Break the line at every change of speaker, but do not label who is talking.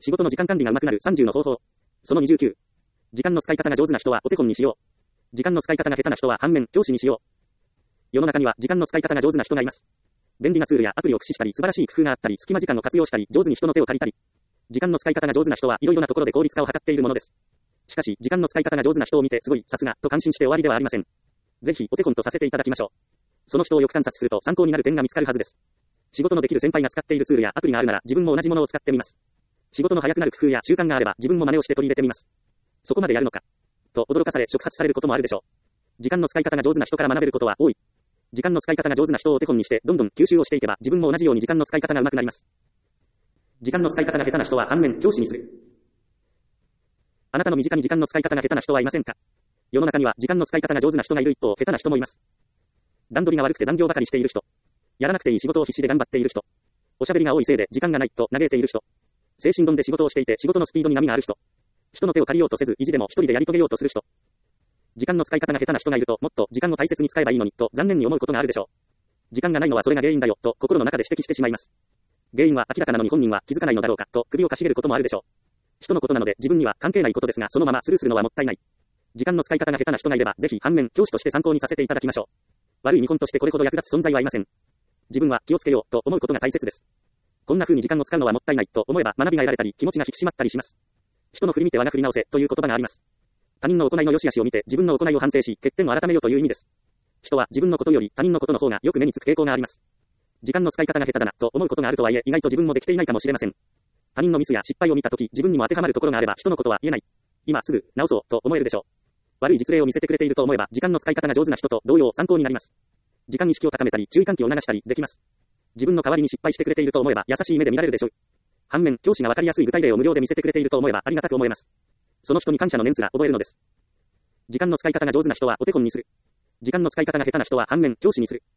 仕事の時間管理が上手くなる30の方法。その29。時間の使い方が上手な人はお手本にしよう。時間の使い方が下手な人は反面教師にしよう。世の中には時間の使い方が上手な人がいます。便利なツールやアプリを駆使したり、素晴らしい工夫があったり、隙間時間を活用したり、上手に人の手を借りたり。時間の使い方が上手な人はいろいろなところで効率化を図っているものです。しかし、時間の使い方が上手な人を見てすごい、さすが、と感心して終わりではありません。ぜひ、お手本とさせていただきましょう。その人をよく観察すると参考になる点が見つかるはずです。仕事のできる先輩が使っているツールやアプリがあるなら自分も同じものを使ってみます。仕事の早くなる工夫や習慣があれば自分も真似をして取り入れてみます。そこまでやるのか。と驚かされ触発されることもあるでしょう。時間の使い方が上手な人から学べることは多い。時間の使い方が上手な人をお手本にしてどんどん吸収をしていけば自分も同じように時間の使い方が上手くなります。時間の使い方が下手な人は反面教師にする。あなたの身近に時間の使い方が下手な人はいませんか？世の中には時間の使い方が上手な人がいる一方、下手な人もいます。段取りが悪くて残業ばかりしている人。やらなくていい仕事を必死で頑張っている人。おしゃべりが多いせいで時間がないと嘆いている人。精神論で仕事をしていて仕事のスピードに波がある人。人の手を借りようとせず意地でも一人でやり遂げようとする人。時間の使い方が下手な人がいるともっと時間を大切に使えばいいのにと残念に思うことがあるでしょう。時間がないのはそれが原因だよと心の中で指摘してしまいます。原因は明らかなのに本人は気づかないのだろうかと首をかしげることもあるでしょう。人のことなので自分には関係ないことですがそのままスルーするのはもったいない。時間の使い方が下手な人がいればぜひ反面教師として参考にさせていただきましょう。悪い見本としてこれほど役立つ存在はいません。自分は気をつけようと思うことが大切です。こんな風に時間を使うのはもったいないと思えば学びが得られたり気持ちが引き締まったりします。人の振り見て我が振り直せという言葉があります。他人の行いの良し悪しを見て自分の行いを反省し欠点を改めようという意味です。人は自分のことより他人のことの方がよく目につく傾向があります。時間の使い方が下手だなと思うことがあるとはいえ意外と自分もできていないかもしれません。他人のミスや失敗を見たとき自分にも当てはまるところがあれば人のことは言えない。今すぐ直そうと思えるでしょう。悪い実例を見せてくれていると思えば時間の使い方が上手な人と同様参考になります。時間意識を高めたり注意喚起を促したりできます。自分の代わりに失敗してくれていると思えば優しい目で見られるでしょう。反面教師がわかりやすい具体例を無料で見せてくれていると思えばありがたく思えます。その人に感謝の念すら覚えるのです。時間の使い方が上手な人はお手本にする。時間の使い方が下手な人は反面教師にする。